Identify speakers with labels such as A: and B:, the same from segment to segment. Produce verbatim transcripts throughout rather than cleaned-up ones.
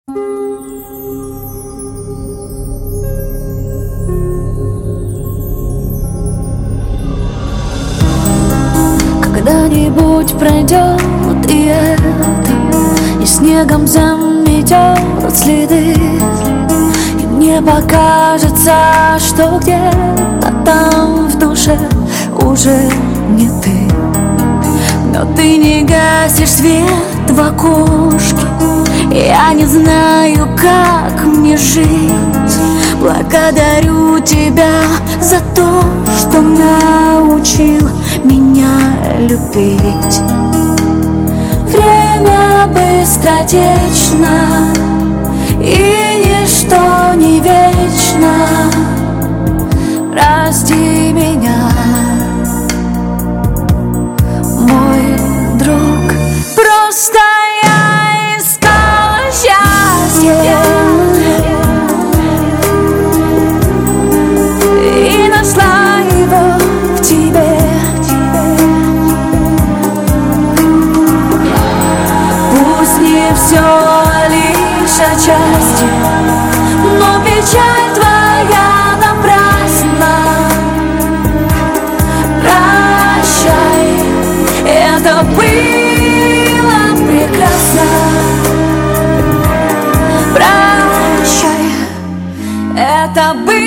A: Когда-нибудь пройдет и это, и снегом заметет следы, и мне покажется, что где-то там в душе уже не ты. Но ты не гасишь свет в окошке, я не знаю, как мне жить. Благодарю тебя за то, что научил меня любить. Время быстротечно, и ничто не вечно. Прости меня, мой друг. Просто я искала счастье и нашла его в тебе. Пусть не все лишь отчасти, но печаль твоя напрасна. Прощай, это было прекрасно. Прощай, это было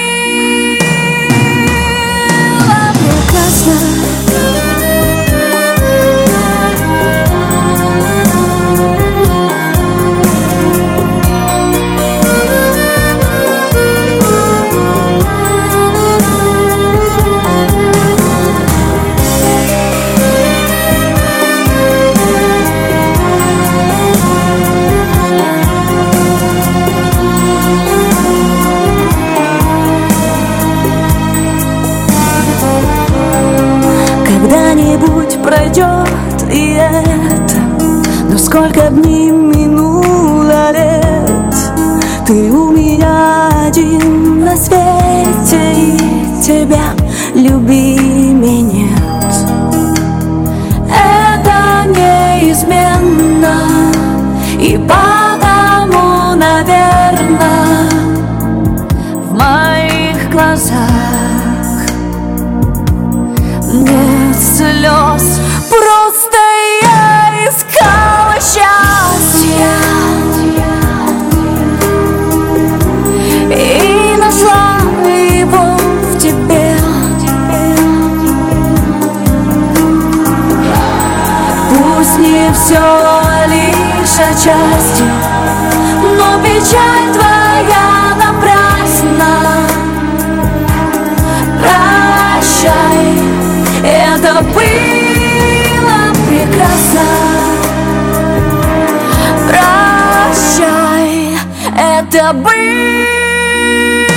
A: прекрасно. Когда-нибудь пройдет и это, но сколько дней минуло лет. Ты у меня один на свете, и тебя любимей нет. Это неизменно, и потому, наверно, в моих глазах нет слез. Просто я искала счастья и нашла его в тебе. Пусть не все лишь отчасти, но печаль твоя напрасна. Прощай, это было прекрасно. Прощай, это было